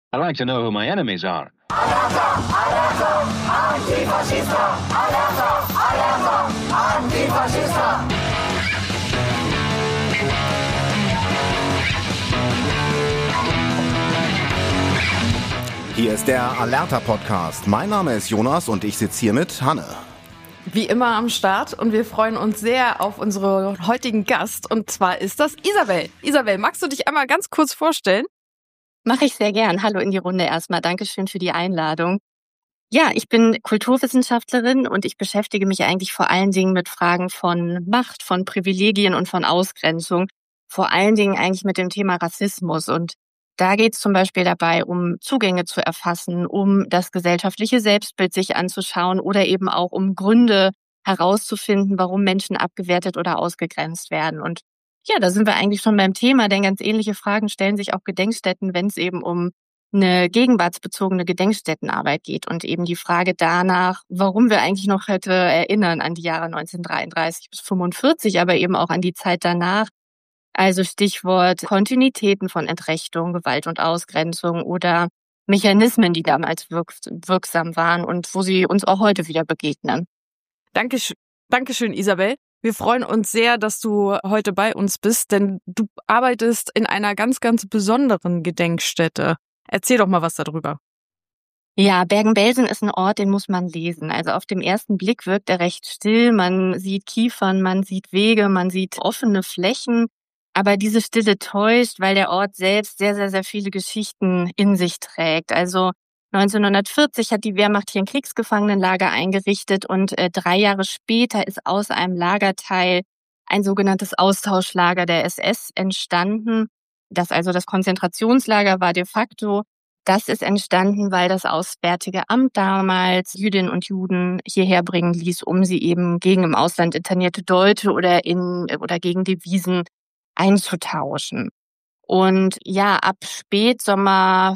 I like to know who my enemies are. Alerta! Alerta! Antifaschista! Alerta! Alerta! Antifaschista! Hier ist der Alerta-Podcast. Mein Name ist Jonas und ich sitze hier mit Hanne. Wie immer am Start und wir freuen uns sehr auf unseren heutigen Gast und zwar ist das Isabel. Isabel, magst du dich einmal ganz kurz vorstellen? Mache ich sehr gern. Hallo in die Runde erstmal. Dankeschön für die Einladung. Ja, ich bin Kulturwissenschaftlerin und ich beschäftige mich eigentlich vor allen Dingen mit Fragen von Macht, von Privilegien und von Ausgrenzung. Vor allen Dingen eigentlich mit dem Thema Rassismus. Und da geht es zum Beispiel dabei, um Zugänge zu erfassen, um das gesellschaftliche Selbstbild sich anzuschauen oder eben auch um Gründe herauszufinden, warum Menschen abgewertet oder ausgegrenzt werden. Und ja, da sind wir eigentlich schon beim Thema, denn ganz ähnliche Fragen stellen sich auch Gedenkstätten, wenn es eben um eine gegenwartsbezogene Gedenkstättenarbeit geht und eben die Frage danach, warum wir eigentlich noch heute erinnern an die Jahre 1933 bis 1945, aber eben auch an die Zeit danach. Also Stichwort Kontinuitäten von Entrechtung, Gewalt und Ausgrenzung oder Mechanismen, die damals wirksam waren und wo sie uns auch heute wieder begegnen. Dankeschön, Isabel. Wir freuen uns sehr, dass du heute bei uns bist, denn du arbeitest in einer ganz, ganz besonderen Gedenkstätte. Erzähl doch mal was darüber. Ja, Bergen-Belsen ist ein Ort, den muss man lesen. Also auf dem ersten Blick wirkt er recht still. Man sieht Kiefern, man sieht Wege, man sieht offene Flächen. Aber diese Stille täuscht, weil der Ort selbst sehr, sehr, sehr viele Geschichten in sich trägt. Also 1940 hat die Wehrmacht hier ein Kriegsgefangenenlager eingerichtet und 3 Jahre später ist aus einem Lagerteil ein sogenanntes Austauschlager der SS entstanden. Das also das Konzentrationslager war de facto. Das ist entstanden, weil das Auswärtige Amt damals Jüdinnen und Juden hierher bringen ließ, um sie eben gegen im Ausland internierte Deutsche oder gegen Devisen einzutauschen. Und ja, ab Spätsommer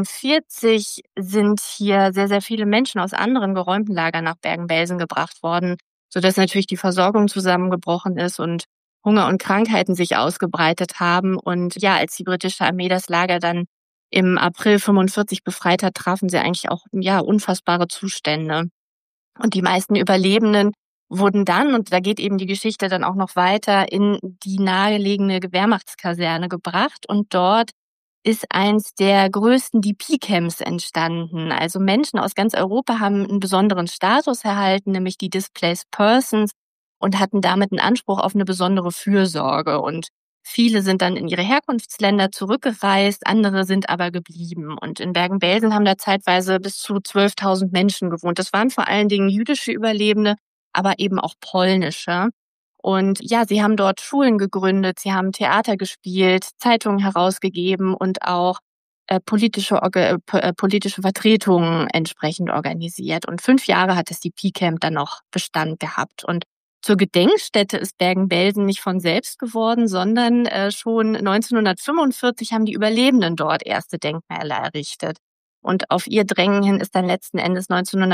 1944 sind hier sehr, sehr viele Menschen aus anderen geräumten Lagern nach Bergen-Belsen gebracht worden, sodass natürlich die Versorgung zusammengebrochen ist und Hunger und Krankheiten sich ausgebreitet haben. Und ja, als die britische Armee das Lager dann im April 1945 befreit hat, trafen sie eigentlich auch unfassbare Zustände. Und die meisten Überlebenden wurden dann, und da geht eben die Geschichte dann auch noch weiter, in die nahegelegene Wehrmachtskaserne gebracht. Und dort ist eins der größten DP-Camps entstanden. Also Menschen aus ganz Europa haben einen besonderen Status erhalten, nämlich die Displaced Persons, und hatten damit einen Anspruch auf eine besondere Fürsorge. Und viele sind dann in ihre Herkunftsländer zurückgereist, andere sind aber geblieben. Und in Bergen-Belsen haben da zeitweise bis zu 12.000 Menschen gewohnt. Das waren vor allen Dingen jüdische Überlebende, aber eben auch polnische. Und ja, sie haben dort Schulen gegründet, sie haben Theater gespielt, Zeitungen herausgegeben und auch politische Vertretungen entsprechend organisiert. Und 5 Jahre hat das DP-Camp dann noch Bestand gehabt. Und zur Gedenkstätte ist Bergen-Belsen nicht von selbst geworden, sondern schon 1945 haben die Überlebenden dort erste Denkmäler errichtet. Und auf ihr Drängen hin ist dann letzten Endes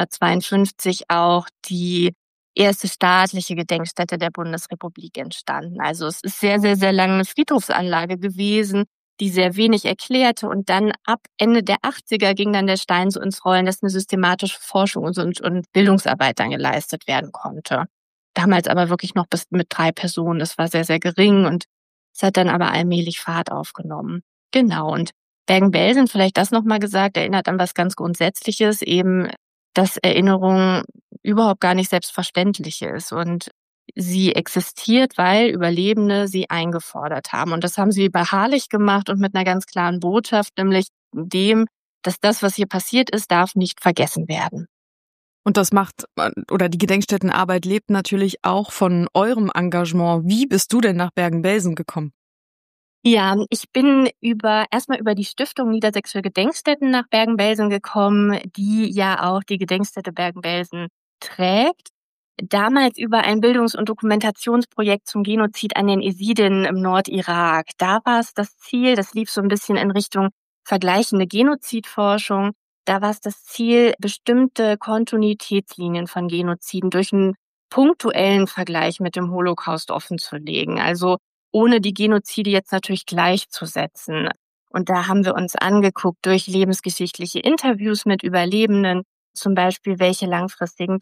1952 auch die erste staatliche Gedenkstätte der Bundesrepublik entstanden. Also es ist sehr, sehr, sehr lange eine Friedhofsanlage gewesen, die sehr wenig erklärte. Und dann ab Ende der 80er ging dann der Stein so ins Rollen, dass eine systematische Forschung und Bildungsarbeit dann geleistet werden konnte. Damals aber wirklich noch bis mit 3 Personen. Das war sehr, sehr gering und es hat dann aber allmählich Fahrt aufgenommen. Genau. Und Bergen-Belsen, vielleicht das nochmal gesagt, erinnert an was ganz Grundsätzliches, eben, dass Erinnerung überhaupt gar nicht selbstverständlich ist. Und sie existiert, weil Überlebende sie eingefordert haben. Und das haben sie beharrlich gemacht und mit einer ganz klaren Botschaft, nämlich dem, dass das, was hier passiert ist, darf nicht vergessen werden. Und die Gedenkstättenarbeit lebt natürlich auch von eurem Engagement. Wie bist du denn nach Bergen-Belsen gekommen? Ja, ich bin erstmal über die Stiftung Niedersächsische Gedenkstätten nach Bergen-Belsen gekommen, die ja auch die Gedenkstätte Bergen-Belsen trägt. Damals über ein Bildungs- und Dokumentationsprojekt zum Genozid an den Jesiden im Nordirak. Da war es das Ziel, das lief so ein bisschen in Richtung vergleichende Genozidforschung. Da war es das Ziel, bestimmte Kontinuitätslinien von Genoziden durch einen punktuellen Vergleich mit dem Holocaust offenzulegen. Also ohne die Genozide jetzt natürlich gleichzusetzen. Und da haben wir uns angeguckt durch lebensgeschichtliche Interviews mit Überlebenden, zum Beispiel welche langfristigen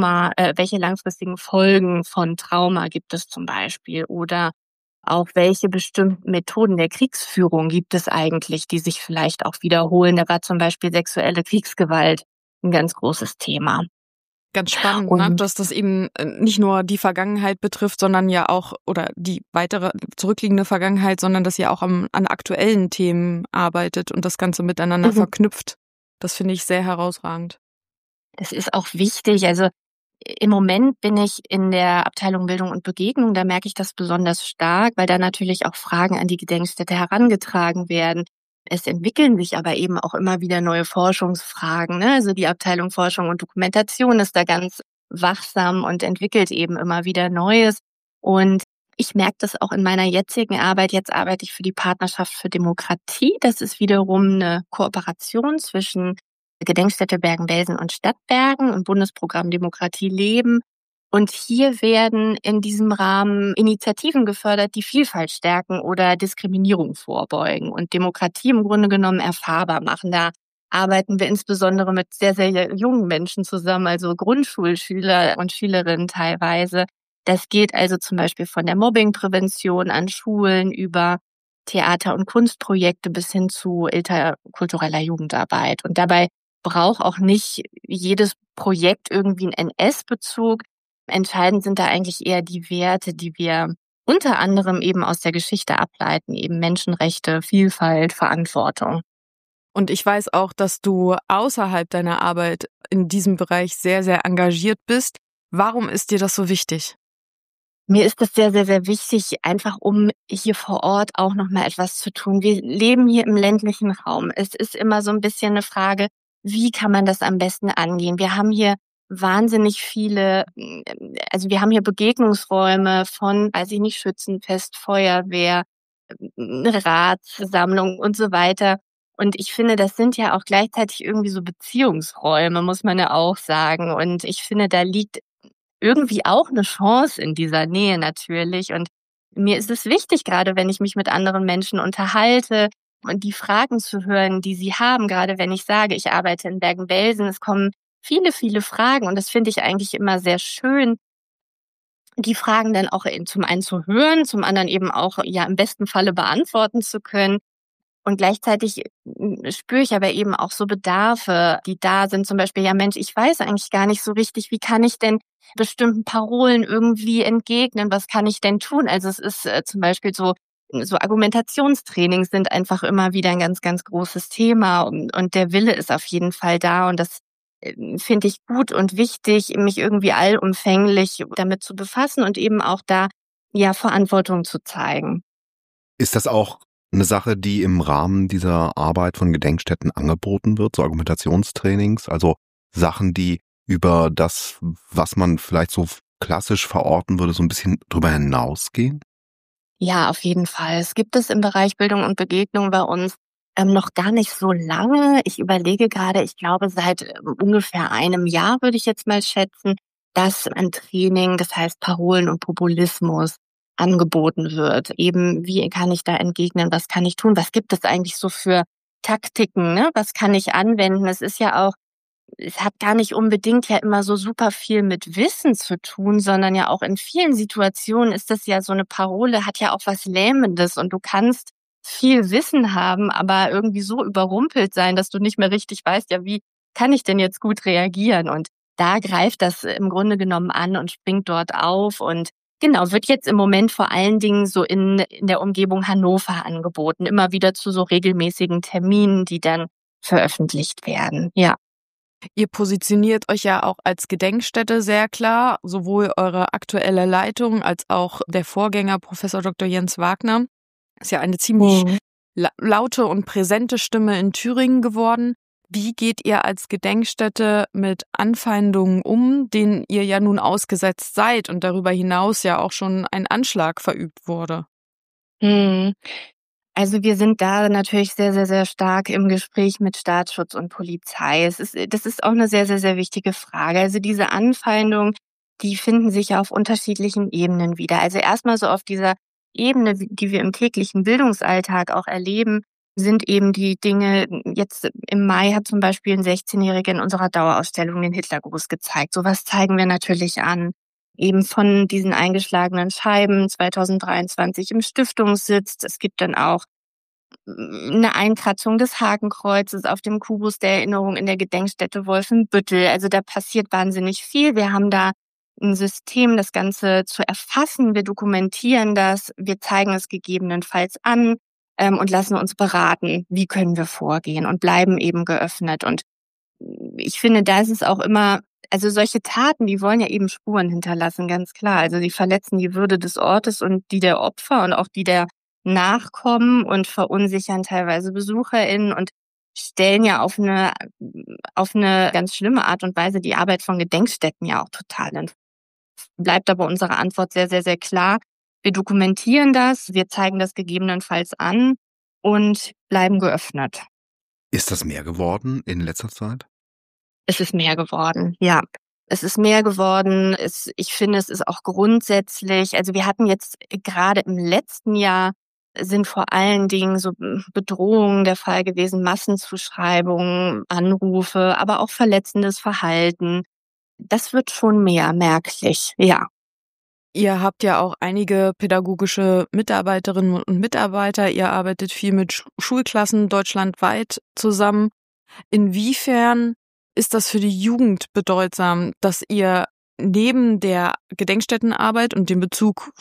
Folgen von Trauma gibt es zum Beispiel oder auch welche bestimmten Methoden der Kriegsführung gibt es eigentlich, die sich vielleicht auch wiederholen. Da war zum Beispiel sexuelle Kriegsgewalt ein ganz großes Thema. Ganz spannend, Und ne? Dass das eben nicht nur die Vergangenheit betrifft, sondern ja auch, oder die weitere zurückliegende Vergangenheit, sondern dass ihr auch an aktuellen Themen arbeitet und das Ganze miteinander verknüpft. Das finde ich sehr herausragend. das ist auch wichtig. Also im Moment bin ich in der Abteilung Bildung und Begegnung. Da merke ich das besonders stark, weil da natürlich auch Fragen an die Gedenkstätte herangetragen werden. Es entwickeln sich aber eben auch immer wieder neue Forschungsfragen, ne? Also die Abteilung Forschung und Dokumentation ist da ganz wachsam und entwickelt eben immer wieder Neues. Und ich merke das auch in meiner jetzigen Arbeit. Jetzt arbeite ich für die Partnerschaft für Demokratie. Das ist wiederum eine Kooperation zwischen Gedenkstätte Bergen-Belsen und Stadtbergen und Bundesprogramm Demokratie leben. Und hier werden in diesem Rahmen Initiativen gefördert, die Vielfalt stärken oder Diskriminierung vorbeugen und Demokratie im Grunde genommen erfahrbar machen. Da arbeiten wir insbesondere mit sehr, sehr jungen Menschen zusammen, also Grundschulschüler und Schülerinnen teilweise. Das geht also zum Beispiel von der Mobbingprävention an Schulen über Theater- und Kunstprojekte bis hin zu interkultureller Jugendarbeit. Und dabei braucht auch nicht jedes Projekt irgendwie einen NS-Bezug. Entscheidend sind da eigentlich eher die Werte, die wir unter anderem eben aus der Geschichte ableiten, eben Menschenrechte, Vielfalt, Verantwortung. Und ich weiß auch, dass du außerhalb deiner Arbeit in diesem Bereich sehr, sehr engagiert bist. Warum ist dir das so wichtig? Mir ist das sehr, sehr, sehr wichtig, einfach um hier vor Ort auch nochmal etwas zu tun. Wir leben hier im ländlichen Raum. Es ist immer so ein bisschen eine Frage, wie kann man das am besten angehen? Wir haben hier wahnsinnig viele, also wir haben hier Begegnungsräume von, weiß ich nicht, Schützenfest, Feuerwehr, Ratssammlung und so weiter. Und ich finde, das sind ja auch gleichzeitig irgendwie so Beziehungsräume, muss man ja auch sagen. Und ich finde, da liegt irgendwie auch eine Chance in dieser Nähe natürlich. Und mir ist es wichtig, gerade wenn ich mich mit anderen Menschen unterhalte und die Fragen zu hören, die sie haben, gerade wenn ich sage, ich arbeite in Bergen-Belsen, es kommen viele, viele Fragen und das finde ich eigentlich immer sehr schön, die Fragen dann auch zum einen zu hören, zum anderen eben auch ja im besten Falle beantworten zu können. Und gleichzeitig spüre ich aber eben auch so Bedarfe, die da sind. Zum Beispiel, ja Mensch, ich weiß eigentlich gar nicht so richtig, wie kann ich denn bestimmten Parolen irgendwie entgegnen? Was kann ich denn tun? Also es ist zum Beispiel so Argumentationstrainings sind einfach immer wieder ein ganz, ganz großes Thema und der Wille ist auf jeden Fall da und das finde ich gut und wichtig, mich irgendwie allumfänglich damit zu befassen und eben auch da ja Verantwortung zu zeigen. Ist das auch eine Sache, die im Rahmen dieser Arbeit von Gedenkstätten angeboten wird, so Argumentationstrainings, also Sachen, die über das, was man vielleicht so klassisch verorten würde, so ein bisschen drüber hinausgehen? Ja, auf jeden Fall. Es gibt es im Bereich Bildung und Begegnung bei uns noch gar nicht so lange. Ich überlege gerade, ich glaube seit ungefähr einem Jahr würde ich jetzt mal schätzen, dass ein Training, das heißt Parolen und Populismus, angeboten wird. Eben, wie kann ich da entgegnen? Was kann ich tun? Was gibt es eigentlich so für Taktiken? Ne? Was kann ich anwenden? Es hat gar nicht unbedingt ja immer so super viel mit Wissen zu tun, sondern ja auch in vielen Situationen ist das ja so eine Parole, hat ja auch was Lähmendes und du kannst viel Wissen haben, aber irgendwie so überrumpelt sein, dass du nicht mehr richtig weißt, ja, wie kann ich denn jetzt gut reagieren? Und da greift das im Grunde genommen an und springt dort auf und genau, wird jetzt im Moment vor allen Dingen so in der Umgebung Hannover angeboten, immer wieder zu so regelmäßigen Terminen, die dann veröffentlicht werden, ja. Ihr positioniert euch ja auch als Gedenkstätte sehr klar, sowohl eure aktuelle Leitung als auch der Vorgänger Professor Dr. Jens Wagner. Ist ja eine ziemlich laute und präsente Stimme in Thüringen geworden. Wie geht ihr als Gedenkstätte mit Anfeindungen um, denen ihr ja nun ausgesetzt seid und darüber hinaus ja auch schon ein Anschlag verübt wurde? Also wir sind da natürlich sehr, sehr, sehr stark im Gespräch mit Staatsschutz und Polizei. Das ist auch eine sehr, sehr, sehr wichtige Frage. Also diese Anfeindungen, die finden sich ja auf unterschiedlichen Ebenen wieder. Also erstmal so auf dieser Ebene, die wir im täglichen Bildungsalltag auch erleben, sind eben die Dinge, jetzt im Mai hat zum Beispiel ein 16-Jähriger in unserer Dauerausstellung den Hitlergruß gezeigt. Sowas zeigen wir natürlich an. Eben von diesen eingeschlagenen Scheiben 2023 im Stiftungssitz. Es gibt dann auch eine Einkratzung des Hakenkreuzes auf dem Kubus der Erinnerung in der Gedenkstätte Wolfenbüttel. Also da passiert wahnsinnig viel. Wir haben da ein System, das Ganze zu erfassen. Wir dokumentieren das, wir zeigen es gegebenenfalls an und lassen uns beraten, wie können wir vorgehen und bleiben eben geöffnet. Und ich finde, da ist es auch immer, also solche Taten, die wollen ja eben Spuren hinterlassen, ganz klar. Also sie verletzen die Würde des Ortes und die der Opfer und auch die der Nachkommen und verunsichern teilweise BesucherInnen und stellen ja auf eine ganz schlimme Art und Weise die Arbeit von Gedenkstätten ja auch total in. Bleibt aber unsere Antwort sehr, sehr, sehr klar. Wir dokumentieren das, wir zeigen das gegebenenfalls an und bleiben geöffnet. Ist das mehr geworden in letzter Zeit? Es ist mehr geworden, ja. Es ist mehr geworden. Ich finde, es ist auch grundsätzlich, also wir hatten jetzt gerade im letzten Jahr sind vor allen Dingen so Bedrohungen der Fall gewesen, Massenzuschreibungen, Anrufe, aber auch verletzendes Verhalten. Das wird schon mehr merklich, ja. Ihr habt ja auch einige pädagogische Mitarbeiterinnen und Mitarbeiter. Ihr arbeitet viel mit Schulklassen deutschlandweit zusammen. Inwiefern ist das für die Jugend bedeutsam, dass ihr neben der Gedenkstättenarbeit und dem Bezug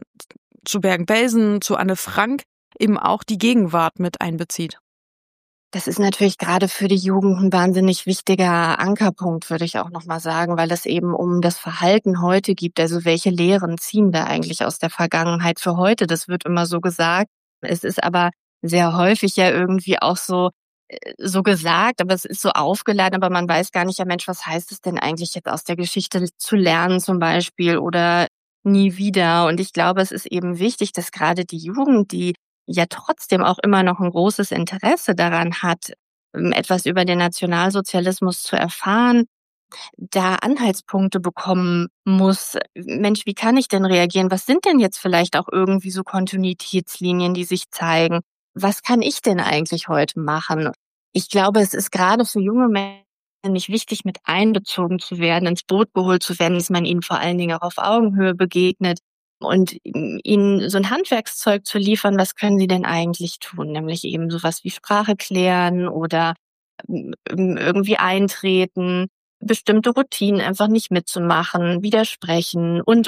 zu Bergen-Belsen, zu Anne Frank eben auch die Gegenwart mit einbezieht? Das ist natürlich gerade für die Jugend ein wahnsinnig wichtiger Ankerpunkt, würde ich auch nochmal sagen, weil es eben um das Verhalten heute gibt. Also welche Lehren ziehen wir eigentlich aus der Vergangenheit für heute? Das wird immer so gesagt. Es ist aber sehr häufig ja irgendwie auch so gesagt, aber es ist so aufgeladen, aber man weiß gar nicht, ja Mensch, was heißt es denn eigentlich jetzt aus der Geschichte zu lernen zum Beispiel oder nie wieder? Und ich glaube, es ist eben wichtig, dass gerade die Jugend, die ja trotzdem auch immer noch ein großes Interesse daran hat, etwas über den Nationalsozialismus zu erfahren, da Anhaltspunkte bekommen muss. Mensch, wie kann ich denn reagieren? Was sind denn jetzt vielleicht auch irgendwie so Kontinuitätslinien, die sich zeigen? Was kann ich denn eigentlich heute machen? Ich glaube, es ist gerade für junge Menschen nicht wichtig, mit einbezogen zu werden, ins Boot geholt zu werden, dass man ihnen vor allen Dingen auch auf Augenhöhe begegnet und ihnen so ein Handwerkszeug zu liefern, was können sie denn eigentlich tun? Nämlich eben sowas wie Sprache klären oder irgendwie eintreten, bestimmte Routinen einfach nicht mitzumachen, widersprechen und.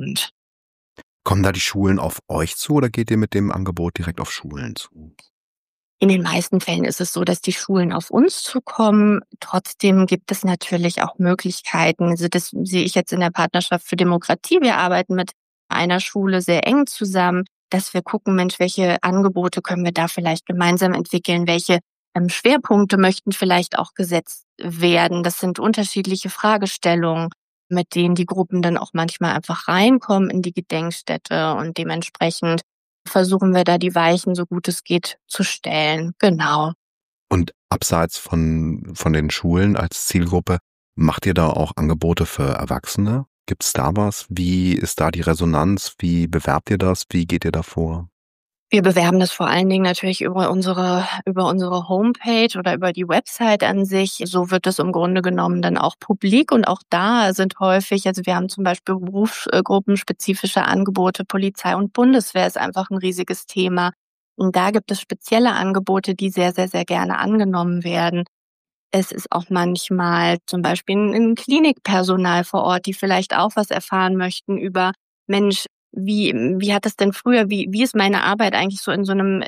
Kommen da die Schulen auf euch zu oder geht ihr mit dem Angebot direkt auf Schulen zu? In den meisten Fällen ist es so, dass die Schulen auf uns zukommen. Trotzdem gibt es natürlich auch Möglichkeiten. Also das sehe ich jetzt in der Partnerschaft für Demokratie. Wir arbeiten mit einer Schule sehr eng zusammen, dass wir gucken, Mensch, welche Angebote können wir da vielleicht gemeinsam entwickeln? Welche Schwerpunkte möchten vielleicht auch gesetzt werden? Das sind unterschiedliche Fragestellungen, mit denen die Gruppen dann auch manchmal einfach reinkommen in die Gedenkstätte und dementsprechend versuchen wir da die Weichen, so gut es geht, zu stellen. Genau. Und abseits von den Schulen als Zielgruppe, macht ihr da auch Angebote für Erwachsene? Gibt's da was? Wie ist da die Resonanz? Wie bewerbt ihr das? Wie geht ihr da vor? Wir bewerben das vor allen Dingen natürlich über unsere Homepage oder über die Website an sich. So wird es im Grunde genommen dann auch publik und auch da sind häufig, also wir haben zum Beispiel berufsgruppenspezifische Angebote, Polizei und Bundeswehr ist einfach ein riesiges Thema. Und da gibt es spezielle Angebote, die sehr, sehr, sehr gerne angenommen werden. Es ist auch manchmal zum Beispiel ein Klinikpersonal vor Ort, die vielleicht auch was erfahren möchten über, Mensch, wie hat das denn früher, wie ist meine Arbeit eigentlich so in so einem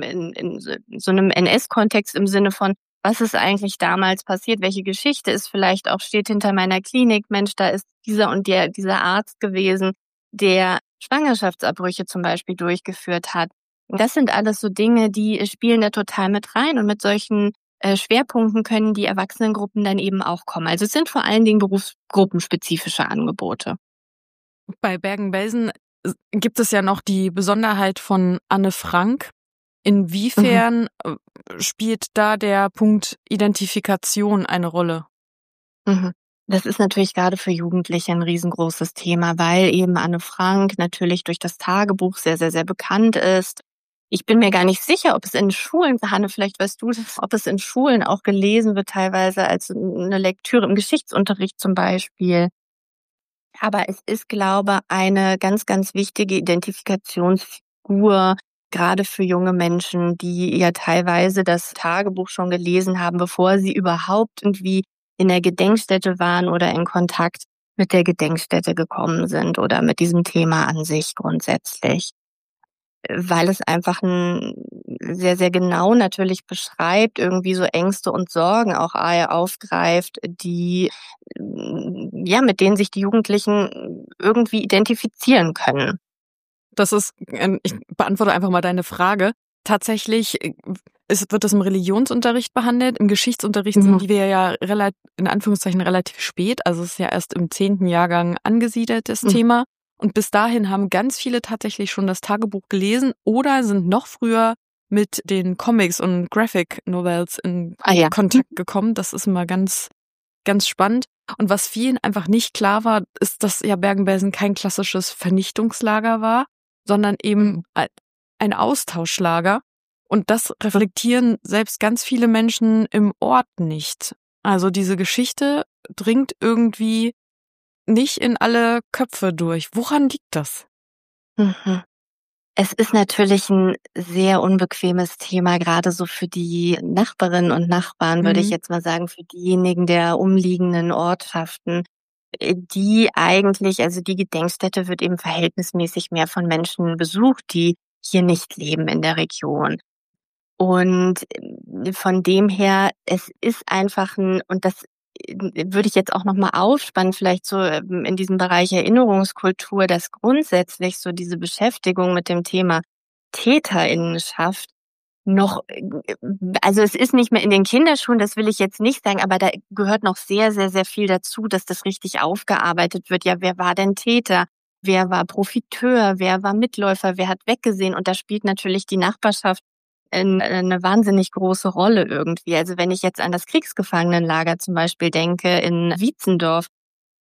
NS-Kontext im Sinne von, was ist eigentlich damals passiert, welche Geschichte ist vielleicht auch, steht hinter meiner Klinik, Mensch, da ist dieser Arzt gewesen, der Schwangerschaftsabbrüche zum Beispiel durchgeführt hat. Das sind alles so Dinge, die spielen da total mit rein und mit solchen Schwerpunkten können die Erwachsenengruppen dann eben auch kommen. Also es sind vor allen Dingen berufsgruppenspezifische Angebote. Bei Bergen-Belsen gibt es ja noch die Besonderheit von Anne Frank. Inwiefern spielt da der Punkt Identifikation eine Rolle? Das ist natürlich gerade für Jugendliche ein riesengroßes Thema, weil eben Anne Frank natürlich durch das Tagebuch sehr, sehr, sehr bekannt ist. Ich bin mir gar nicht sicher, ob es in Schulen, Hanne, vielleicht weißt du das, ob es in Schulen auch gelesen wird, teilweise als eine Lektüre im Geschichtsunterricht zum Beispiel. Aber es ist, glaube ich, eine ganz, ganz wichtige Identifikationsfigur, gerade für junge Menschen, die ja teilweise das Tagebuch schon gelesen haben, bevor sie überhaupt irgendwie in der Gedenkstätte waren oder in Kontakt mit der Gedenkstätte gekommen sind oder mit diesem Thema an sich grundsätzlich. Weil es einfach sehr, sehr genau natürlich beschreibt, irgendwie so Ängste und Sorgen auch aufgreift, die, ja, mit denen sich die Jugendlichen irgendwie identifizieren können. Das ist, ich beantworte einfach mal deine Frage. Tatsächlich wird das im Religionsunterricht behandelt. Im Geschichtsunterricht sind wir ja in Anführungszeichen relativ spät. Also es ist ja erst im 10. Jahrgang angesiedelt, das Thema. Und bis dahin haben ganz viele tatsächlich schon das Tagebuch gelesen oder sind noch früher mit den Comics und Graphic Novels in Kontakt gekommen. Das ist immer ganz, ganz spannend. Und was vielen einfach nicht klar war, ist, dass ja Bergen-Belsen kein klassisches Vernichtungslager war, sondern eben ein Austauschlager. Und das reflektieren selbst ganz viele Menschen im Ort nicht. Also diese Geschichte dringt irgendwie nicht in alle Köpfe durch. Woran liegt das? Es ist natürlich ein sehr unbequemes Thema, gerade so für die Nachbarinnen und Nachbarn, würde ich jetzt mal sagen, für diejenigen der umliegenden Ortschaften, die eigentlich, also die Gedenkstätte wird eben verhältnismäßig mehr von Menschen besucht, die hier nicht leben in der Region. Und von dem her, es ist einfach und das würde ich jetzt auch nochmal aufspannen, vielleicht so in diesem Bereich Erinnerungskultur, dass grundsätzlich so diese Beschäftigung mit dem Thema Täterinnenschaft noch, also es ist nicht mehr in den Kinderschuhen, das will ich jetzt nicht sagen, aber da gehört noch sehr, sehr, sehr viel dazu, dass das richtig aufgearbeitet wird. Ja, wer war denn Täter? Wer war Profiteur? Wer war Mitläufer? Wer hat weggesehen? Und da spielt natürlich die Nachbarschaft eine wahnsinnig große Rolle irgendwie. Also wenn ich jetzt an das Kriegsgefangenenlager zum Beispiel denke in Wietzendorf,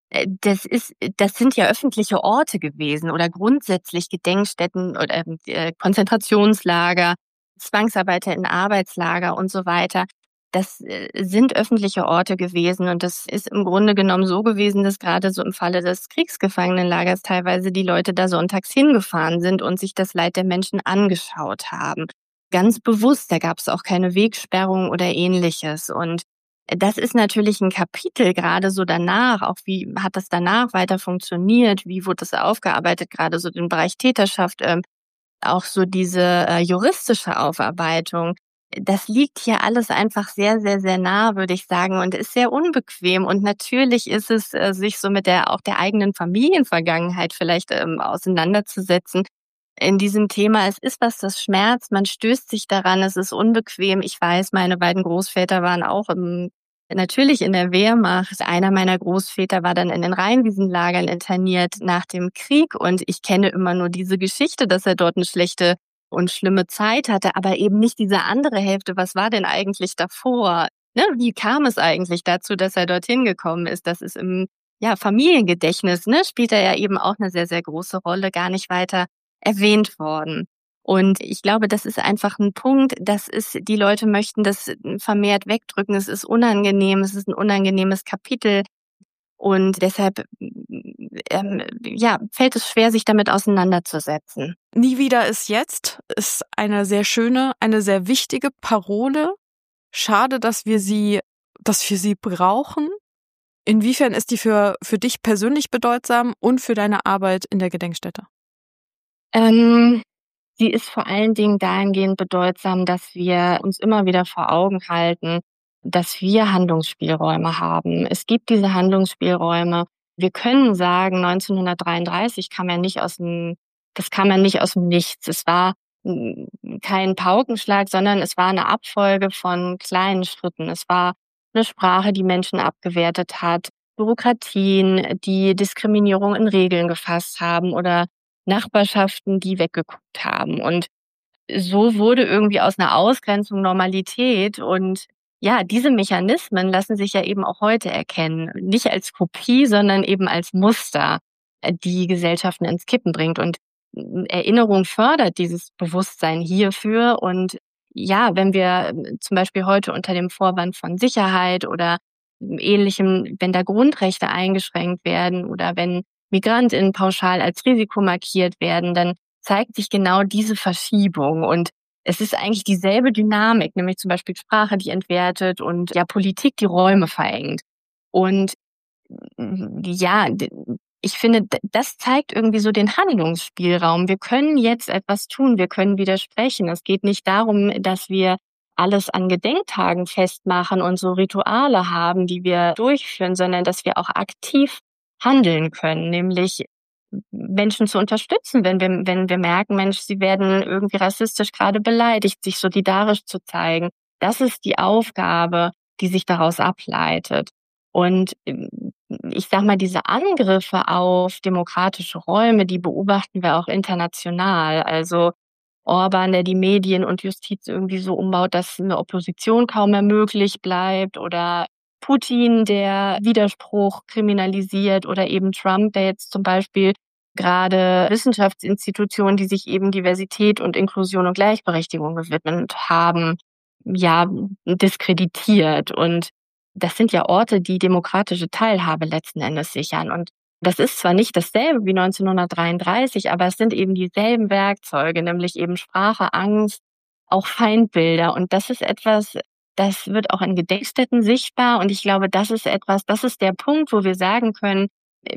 das sind ja öffentliche Orte gewesen oder grundsätzlich Gedenkstätten oder Konzentrationslager, Zwangsarbeiter in Arbeitslager und so weiter. Das sind öffentliche Orte gewesen und das ist im Grunde genommen so gewesen, dass gerade so im Falle des Kriegsgefangenenlagers teilweise die Leute da sonntags hingefahren sind und sich das Leid der Menschen angeschaut haben. Ganz bewusst, da gab es auch keine Wegsperrung oder Ähnliches. Und das ist natürlich ein Kapitel, gerade so danach, auch wie hat das danach weiter funktioniert, wie wurde das aufgearbeitet, gerade so den Bereich Täterschaft, auch so diese juristische Aufarbeitung. Das liegt hier alles einfach sehr, sehr, sehr nah, würde ich sagen, und ist sehr unbequem. Und natürlich ist es, sich so mit auch der eigenen Familienvergangenheit vielleicht auseinanderzusetzen, in diesem Thema. Es ist was, das schmerzt, man stößt sich daran, es ist unbequem. Ich weiß, meine beiden Großväter waren auch natürlich in der Wehrmacht. Einer meiner Großväter war dann in den Rheinwiesenlagern interniert nach dem Krieg und ich kenne immer nur diese Geschichte, dass er dort eine schlechte und schlimme Zeit hatte, aber eben nicht diese andere Hälfte. Was war denn eigentlich davor? Ne? Wie kam es eigentlich dazu, dass er dorthin gekommen ist? Das ist im Familiengedächtnis, spielt er ja eben auch eine sehr, sehr große Rolle, gar nicht weiter erwähnt worden. Und ich glaube, das ist einfach ein Punkt, die Leute möchten das vermehrt wegdrücken. Es ist unangenehm, es ist ein unangenehmes Kapitel. Und deshalb, fällt es schwer, sich damit auseinanderzusetzen. Nie wieder ist jetzt ist eine sehr schöne, eine sehr wichtige Parole. Schade, dass wir sie brauchen. Inwiefern ist die für dich persönlich bedeutsam und für deine Arbeit in der Gedenkstätte? Sie ist vor allen Dingen dahingehend bedeutsam, dass wir uns immer wieder vor Augen halten, dass wir Handlungsspielräume haben. Es gibt diese Handlungsspielräume. Wir können sagen, 1933 kam ja nicht aus dem Nichts. Es war kein Paukenschlag, sondern es war eine Abfolge von kleinen Schritten. Es war eine Sprache, die Menschen abgewertet hat, Bürokratien, die Diskriminierung in Regeln gefasst haben oder Nachbarschaften, die weggeguckt haben. Und so wurde irgendwie aus einer Ausgrenzung Normalität. Und ja, diese Mechanismen lassen sich ja eben auch heute erkennen. Nicht als Kopie, sondern eben als Muster, die Gesellschaften ins Kippen bringt. Und Erinnerung fördert dieses Bewusstsein hierfür. Und ja, wenn wir zum Beispiel heute unter dem Vorwand von Sicherheit oder Ähnlichem, wenn da Grundrechte eingeschränkt werden oder wenn MigrantInnen pauschal als Risiko markiert werden, dann zeigt sich genau diese Verschiebung. Und es ist eigentlich dieselbe Dynamik, nämlich zum Beispiel Sprache, die entwertet und ja Politik, die Räume verengt. Und ja, ich finde, das zeigt irgendwie so den Handlungsspielraum. Wir können jetzt etwas tun, wir können widersprechen. Es geht nicht darum, dass wir alles an Gedenktagen festmachen und so Rituale haben, die wir durchführen, sondern dass wir auch aktiv handeln können, nämlich Menschen zu unterstützen, wenn wir merken, Mensch, sie werden irgendwie rassistisch gerade beleidigt, sich solidarisch zu zeigen. Das ist die Aufgabe, die sich daraus ableitet. Und ich sag mal, diese Angriffe auf demokratische Räume, die beobachten wir auch international. Also Orban, der die Medien und Justiz irgendwie so umbaut, dass eine Opposition kaum mehr möglich bleibt, oder Putin, der Widerspruch kriminalisiert, oder eben Trump, der jetzt zum Beispiel gerade Wissenschaftsinstitutionen, die sich eben Diversität und Inklusion und Gleichberechtigung gewidmet haben, ja, diskreditiert. Und das sind ja Orte, die demokratische Teilhabe letzten Endes sichern. Und das ist zwar nicht dasselbe wie 1933, aber es sind eben dieselben Werkzeuge, nämlich eben Sprache, Angst, auch Feindbilder. Und das ist etwas, das wird auch in Gedenkstätten sichtbar. Und ich glaube, das ist der Punkt, wo wir sagen können,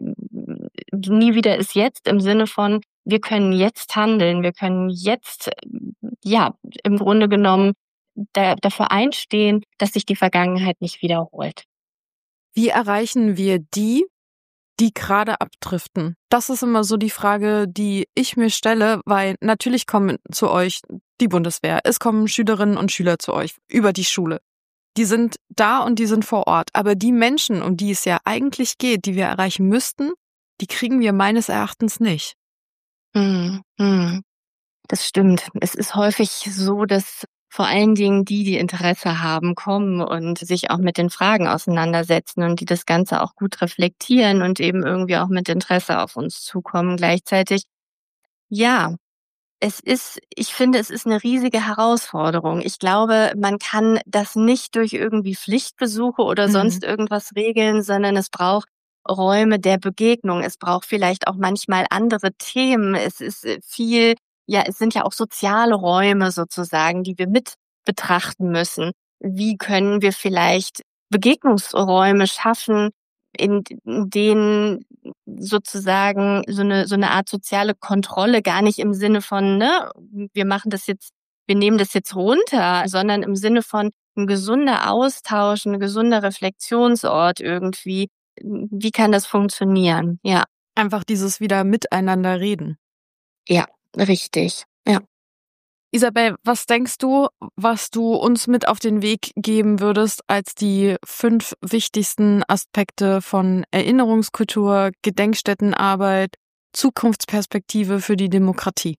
nie wieder ist jetzt, im Sinne von, wir können jetzt handeln, wir können jetzt, ja, im Grunde genommen dafür einstehen, dass sich die Vergangenheit nicht wiederholt. Wie erreichen wir die gerade abdriften? Das ist immer so die Frage, die ich mir stelle, weil natürlich kommen zu euch die Bundeswehr, es kommen Schülerinnen und Schüler zu euch über die Schule. Die sind da und die sind vor Ort. Aber die Menschen, um die es ja eigentlich geht, die wir erreichen müssten, die kriegen wir meines Erachtens nicht. Das stimmt. Es ist häufig so, dass vor allen Dingen die Interesse haben, kommen und sich auch mit den Fragen auseinandersetzen und die das Ganze auch gut reflektieren und eben irgendwie auch mit Interesse auf uns zukommen gleichzeitig. Ja, ich finde, es ist eine riesige Herausforderung. Ich glaube, man kann das nicht durch irgendwie Pflichtbesuche oder sonst irgendwas regeln, sondern es braucht Räume der Begegnung. Es braucht vielleicht auch manchmal andere Themen. Es ist viel, ja, es sind ja auch soziale Räume sozusagen, die wir mit betrachten müssen. Wie können wir vielleicht Begegnungsräume schaffen, in denen sozusagen so eine Art soziale Kontrolle, gar nicht im Sinne von, ne, wir nehmen das jetzt runter, sondern im Sinne von ein gesunder Austausch, ein gesunder Reflexionsort irgendwie. Wie kann das funktionieren? Ja. Einfach dieses wieder miteinander reden. Ja, richtig. Ja. Isabel, was denkst du, was du uns mit auf den Weg geben würdest als die 5 wichtigsten Aspekte von Erinnerungskultur, Gedenkstättenarbeit, Zukunftsperspektive für die Demokratie?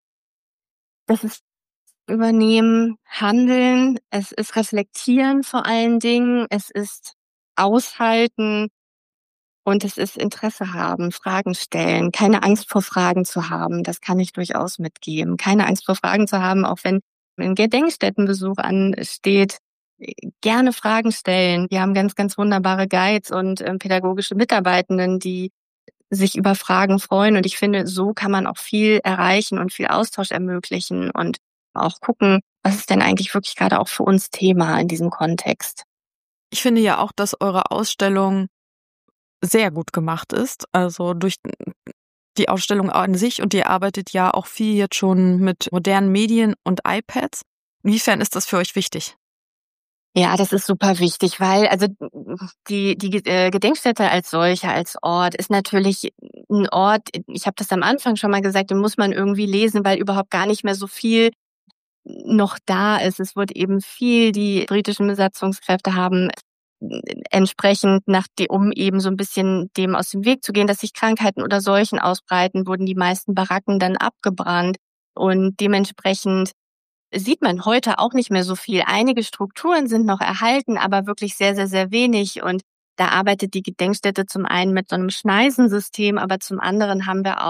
Das ist Übernehmen, Handeln, es ist Reflektieren vor allen Dingen, es ist Aushalten und es ist Interesse haben, Fragen stellen, keine Angst vor Fragen zu haben, das kann ich durchaus mitgeben. Keine Angst vor Fragen zu haben, auch wenn ein Gedenkstättenbesuch ansteht, gerne Fragen stellen. Wir haben ganz, ganz wunderbare Guides und pädagogische Mitarbeitenden, die sich über Fragen freuen. Und ich finde, so kann man auch viel erreichen und viel Austausch ermöglichen und auch gucken, was ist denn eigentlich wirklich gerade auch für uns Thema in diesem Kontext. Ich finde ja auch, dass eure Ausstellung sehr gut gemacht ist, also durch die Ausstellung an sich, und ihr arbeitet ja auch viel jetzt schon mit modernen Medien und iPads. Inwiefern ist das für euch wichtig? Ja, das ist super wichtig, weil also die Gedenkstätte als solche, als Ort ist natürlich ein Ort, ich habe das am Anfang schon mal gesagt, den muss man irgendwie lesen, weil überhaupt gar nicht mehr so viel noch da ist. Es wird eben viel, die britischen Besatzungskräfte haben entsprechend um eben so ein bisschen dem aus dem Weg zu gehen, dass sich Krankheiten oder Seuchen ausbreiten, wurden die meisten Baracken dann abgebrannt. Und dementsprechend sieht man heute auch nicht mehr so viel. Einige Strukturen sind noch erhalten, aber wirklich sehr, sehr, sehr wenig. Und da arbeitet die Gedenkstätte zum einen mit so einem Schneisensystem, aber zum anderen haben wir auch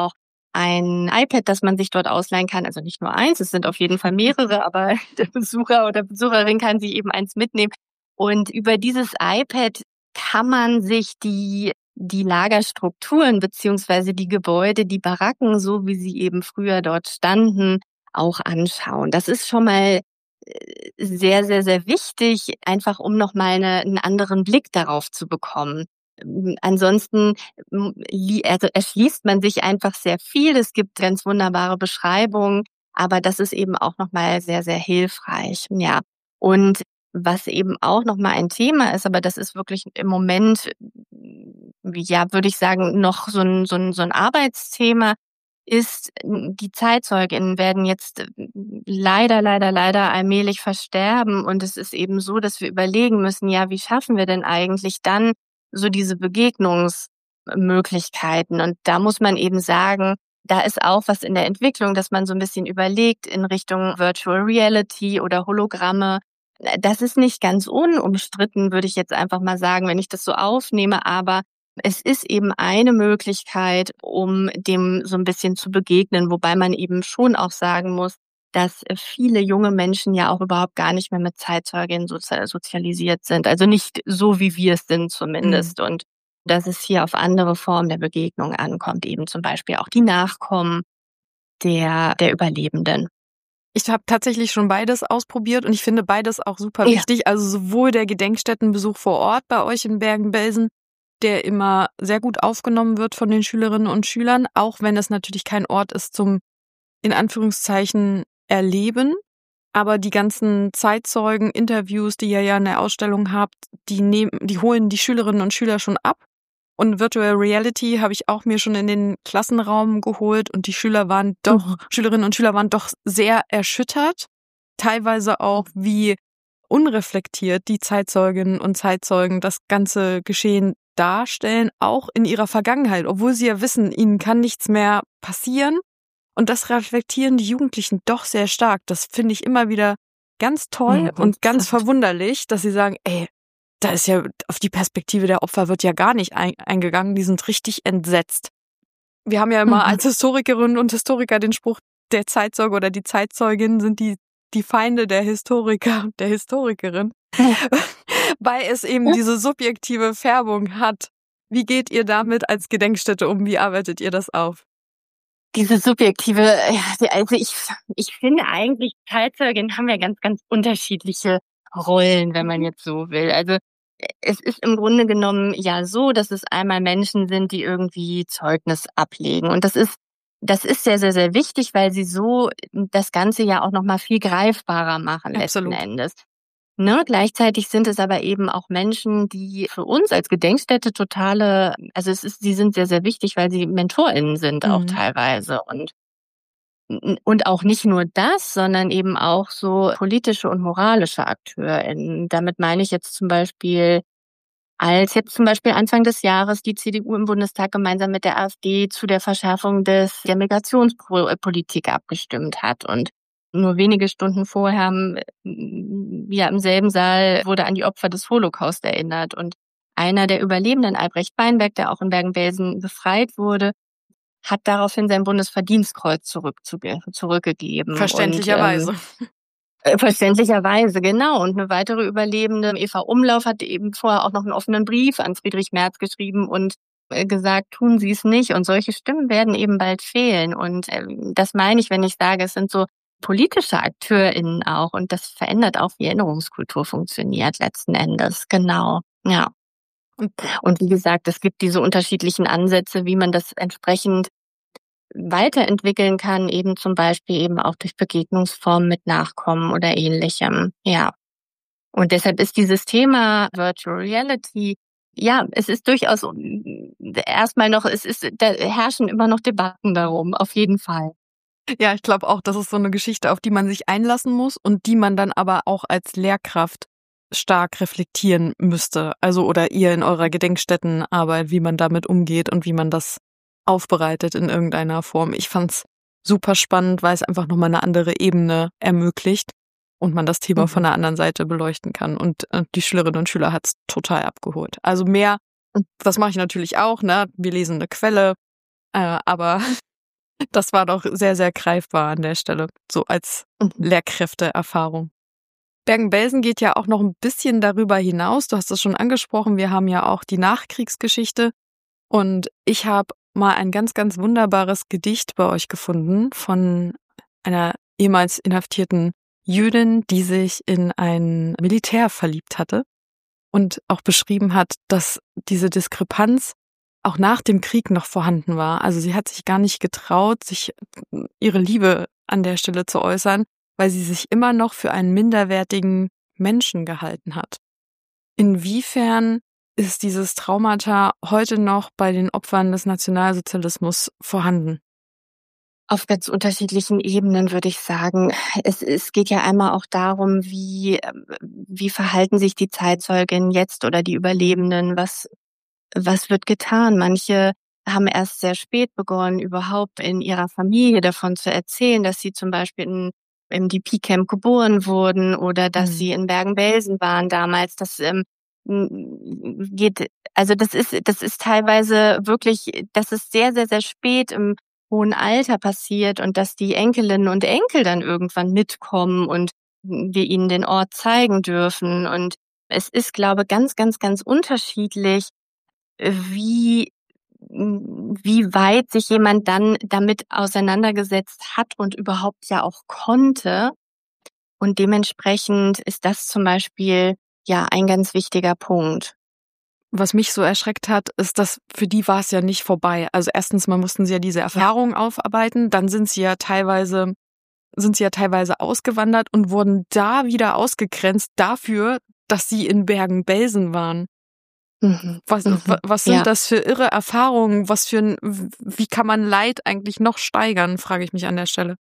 ein iPad, das man sich dort ausleihen kann. Also nicht nur eins, es sind auf jeden Fall mehrere, aber der Besucher oder Besucherin kann sich eben eins mitnehmen. Und über dieses iPad kann man sich die Lagerstrukturen beziehungsweise die Gebäude, die Baracken, so wie sie eben früher dort standen, auch anschauen. Das ist schon mal sehr, sehr, sehr wichtig, einfach um nochmal einen anderen Blick darauf zu bekommen. Ansonsten erschließt man sich einfach sehr viel. Es gibt ganz wunderbare Beschreibungen, aber das ist eben auch nochmal sehr, sehr hilfreich. Ja. Und was eben auch nochmal ein Thema ist, aber das ist wirklich im Moment, ja, würde ich sagen, noch so ein Arbeitsthema, ist, die Zeitzeuginnen werden jetzt leider allmählich versterben. Und es ist eben so, dass wir überlegen müssen, ja, wie schaffen wir denn eigentlich dann so diese Begegnungsmöglichkeiten? Und da muss man eben sagen, da ist auch was in der Entwicklung, dass man so ein bisschen überlegt in Richtung Virtual Reality oder Hologramme. Das ist nicht ganz unumstritten, würde ich jetzt einfach mal sagen, wenn ich das so aufnehme, aber es ist eben eine Möglichkeit, um dem so ein bisschen zu begegnen, wobei man eben schon auch sagen muss, dass viele junge Menschen ja auch überhaupt gar nicht mehr mit Zeitzeuginnen sozialisiert sind. Also nicht so, wie wir es sind zumindest. Und dass es hier auf andere Formen der Begegnung ankommt, eben zum Beispiel auch die Nachkommen der Überlebenden. Ich habe tatsächlich schon beides ausprobiert und ich finde beides auch super wichtig. Also sowohl der Gedenkstättenbesuch vor Ort bei euch in Bergen-Belsen, der immer sehr gut aufgenommen wird von den Schülerinnen und Schülern, auch wenn es natürlich kein Ort ist zum, in Anführungszeichen, Erleben. Aber die ganzen Zeitzeugen, Interviews, die ihr ja in der Ausstellung habt, die holen die Schülerinnen und Schüler schon ab. Und Virtual Reality habe ich auch mir schon in den Klassenraum geholt und die Schülerinnen und Schüler waren doch sehr erschüttert. Teilweise auch, wie unreflektiert die Zeitzeuginnen und Zeitzeugen das ganze Geschehen darstellen, auch in ihrer Vergangenheit, obwohl sie ja wissen, ihnen kann nichts mehr passieren. Und das reflektieren die Jugendlichen doch sehr stark. Das finde ich immer wieder ganz toll und ganz verwunderlich, dass sie sagen, ey, da ist ja auf die Perspektive der Opfer wird ja gar nicht eingegangen. Die sind richtig entsetzt. Wir haben ja immer als Historikerinnen und Historiker den Spruch, der Zeitzeuge oder die Zeitzeugin sind die Feinde der Historiker und der Historikerin, weil es eben diese subjektive Färbung hat. Wie geht ihr damit als Gedenkstätte um? Wie arbeitet ihr das auf? Diese subjektive, also ich finde eigentlich, Zeitzeuginnen haben ja ganz, ganz unterschiedliche Rollen, wenn man jetzt so will. Also es ist im Grunde genommen ja so, dass es einmal Menschen sind, die irgendwie Zeugnis ablegen. Und das ist sehr, sehr, sehr wichtig, weil sie so das Ganze ja auch nochmal viel greifbarer machen letzten Endes. Ne? Gleichzeitig sind es aber eben auch Menschen, die für uns als Gedenkstätte sie sind sehr, sehr wichtig, weil sie MentorInnen sind auch teilweise. Und auch nicht nur das, sondern eben auch so politische und moralische AkteurInnen. Damit meine ich jetzt zum Beispiel, als jetzt zum Beispiel Anfang des Jahres die CDU im Bundestag gemeinsam mit der AfD zu der Verschärfung der Migrationspolitik abgestimmt hat. Und nur wenige Stunden vorher im selben Saal wurde an die Opfer des Holocaust erinnert. Und einer der Überlebenden, Albrecht Beinberg, der auch in Bergen-Belsen befreit wurde, hat daraufhin sein Bundesverdienstkreuz zurückgegeben. Verständlicherweise. Verständlicherweise, genau. Und eine weitere Überlebende, Eva Umlauf, hat eben vorher auch noch einen offenen Brief an Friedrich Merz geschrieben und gesagt, tun Sie es nicht. Und solche Stimmen werden eben bald fehlen. Und das meine ich, wenn ich sage, es sind so politische AkteurInnen auch. Und das verändert auch, wie Erinnerungskultur funktioniert letzten Endes. Genau, ja. Und wie gesagt, es gibt diese unterschiedlichen Ansätze, wie man das entsprechend weiterentwickeln kann, eben zum Beispiel eben auch durch Begegnungsformen mit Nachkommen oder Ähnlichem. Ja. Und deshalb ist dieses Thema Virtual Reality, ja, es ist durchaus erstmal noch, da herrschen immer noch Debatten darum, auf jeden Fall. Ja, ich glaube auch, das ist so eine Geschichte, auf die man sich einlassen muss und die man dann aber auch als Lehrkraft stark reflektieren müsste. Also oder ihr in eurer Gedenkstättenarbeit, wie man damit umgeht und wie man das aufbereitet in irgendeiner Form. Ich fand's super spannend, weil es einfach nochmal eine andere Ebene ermöglicht und man das Thema von der anderen Seite beleuchten kann. Und die Schülerinnen und Schüler hat's total abgeholt. Also mehr, das mache ich natürlich auch, ne? Wir lesen eine Quelle, aber Das war doch sehr, sehr greifbar an der Stelle, so als Lehrkräfteerfahrung. Bergen-Belsen geht ja auch noch ein bisschen darüber hinaus. Du hast es schon angesprochen, wir haben ja auch die Nachkriegsgeschichte. Und ich habe mal ein ganz, ganz wunderbares Gedicht bei euch gefunden von einer ehemals inhaftierten Jüdin, die sich in ein Militär verliebt hatte und auch beschrieben hat, dass diese Diskrepanz auch nach dem Krieg noch vorhanden war. Also sie hat sich gar nicht getraut, sich ihre Liebe an der Stelle zu äußern, weil sie sich immer noch für einen minderwertigen Menschen gehalten hat. Inwiefern ist dieses Traumata heute noch bei den Opfern des Nationalsozialismus vorhanden? Auf ganz unterschiedlichen Ebenen würde ich sagen. Es geht ja einmal auch darum, wie verhalten sich die Zeitzeuginnen jetzt oder die Überlebenden, was wird getan? Manche haben erst sehr spät begonnen, überhaupt in ihrer Familie davon zu erzählen, dass sie zum Beispiel im DP-Camp geboren wurden oder dass sie in Bergen-Belsen waren damals. Das geht, also das ist teilweise wirklich, das ist sehr, sehr, sehr spät im hohen Alter passiert und dass die Enkelinnen und Enkel dann irgendwann mitkommen und wir ihnen den Ort zeigen dürfen. Und es ist, glaube ich, ganz, ganz, ganz unterschiedlich, wie weit sich jemand dann damit auseinandergesetzt hat und überhaupt ja auch konnte. Und dementsprechend ist das zum Beispiel ja ein ganz wichtiger Punkt. Was mich so erschreckt hat, ist, dass für die war es ja nicht vorbei. Also erstens mal mussten sie ja diese Erfahrungen aufarbeiten, dann sind sie ja teilweise ausgewandert und wurden da wieder ausgegrenzt dafür, dass sie in Bergen-Belsen waren. Was sind das für irre Erfahrungen? Wie kann man Leid eigentlich noch steigern, frage ich mich an der Stelle.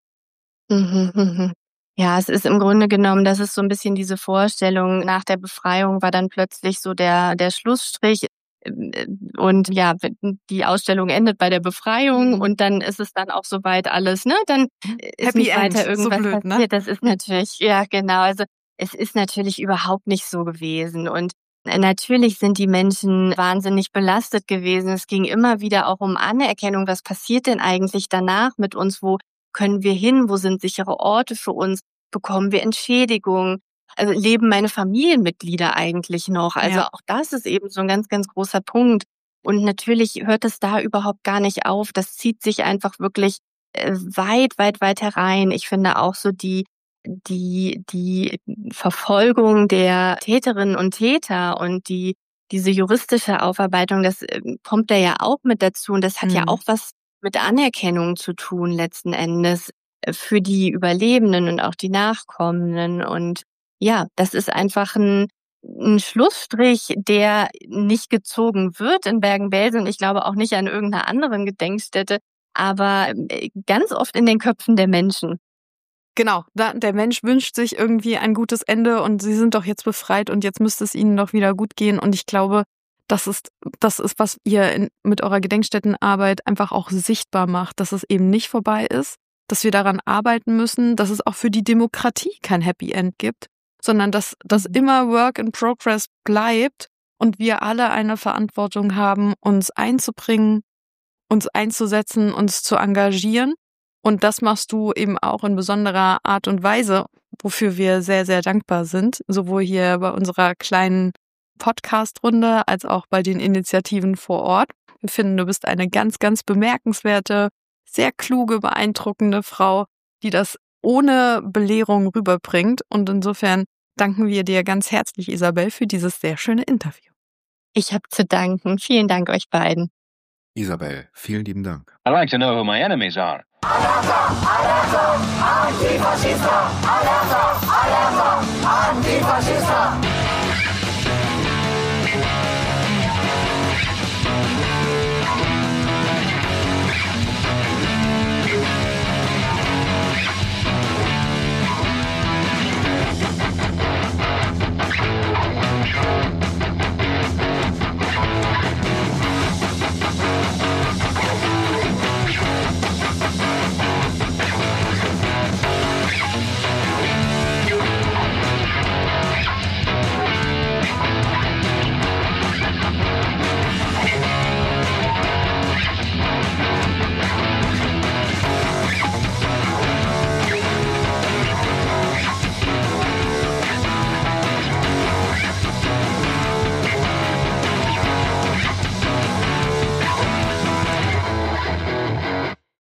Ja, es ist im Grunde genommen, das ist so ein bisschen diese Vorstellung, nach der Befreiung war dann plötzlich so der Schlussstrich und ja, die Ausstellung endet bei der Befreiung und dann ist es dann auch soweit alles, ne? Dann ist Happy nicht weiter End, irgendwas so blöd, passiert. ne? Das ist natürlich, ja genau, also es ist natürlich überhaupt nicht so gewesen und natürlich sind die Menschen wahnsinnig belastet gewesen. Es ging immer wieder auch um Anerkennung. Was passiert denn eigentlich danach mit uns? Wo können wir hin? Wo sind sichere Orte für uns? Bekommen wir Entschädigung? Also leben meine Familienmitglieder eigentlich noch? Also auch das ist eben so ein ganz, ganz großer Punkt. Und natürlich hört es da überhaupt gar nicht auf. Das zieht sich einfach wirklich weit, weit, weit herein. Ich finde auch so die Verfolgung der Täterinnen und Täter und diese juristische Aufarbeitung, das kommt da ja auch mit dazu und das hat ja auch was mit Anerkennung zu tun letzten Endes für die Überlebenden und auch die Nachkommenden und ja, das ist einfach ein Schlussstrich, der nicht gezogen wird in Bergen-Belsen und ich glaube auch nicht an irgendeiner anderen Gedenkstätte, aber ganz oft in den Köpfen der Menschen. Genau, der Mensch wünscht sich irgendwie ein gutes Ende und sie sind doch jetzt befreit und jetzt müsste es ihnen doch wieder gut gehen. Und ich glaube, das ist, was ihr mit eurer Gedenkstättenarbeit einfach auch sichtbar macht, dass es eben nicht vorbei ist, dass wir daran arbeiten müssen, dass es auch für die Demokratie kein Happy End gibt, sondern dass das immer Work in Progress bleibt und wir alle eine Verantwortung haben, uns einzubringen, uns einzusetzen, uns zu engagieren. Und das machst du eben auch in besonderer Art und Weise, wofür wir sehr, sehr dankbar sind. Sowohl hier bei unserer kleinen Podcast-Runde als auch bei den Initiativen vor Ort. Wir finden, du bist eine ganz, ganz bemerkenswerte, sehr kluge, beeindruckende Frau, die das ohne Belehrung rüberbringt. Und insofern danken wir dir ganz herzlich, Isabel, für dieses sehr schöne Interview. Ich habe zu danken. Vielen Dank euch beiden. Isabel, vielen lieben Dank. I'd like to know who my enemies are. Alerta, alerta, antifascista! Alerta, alerta, antifascista!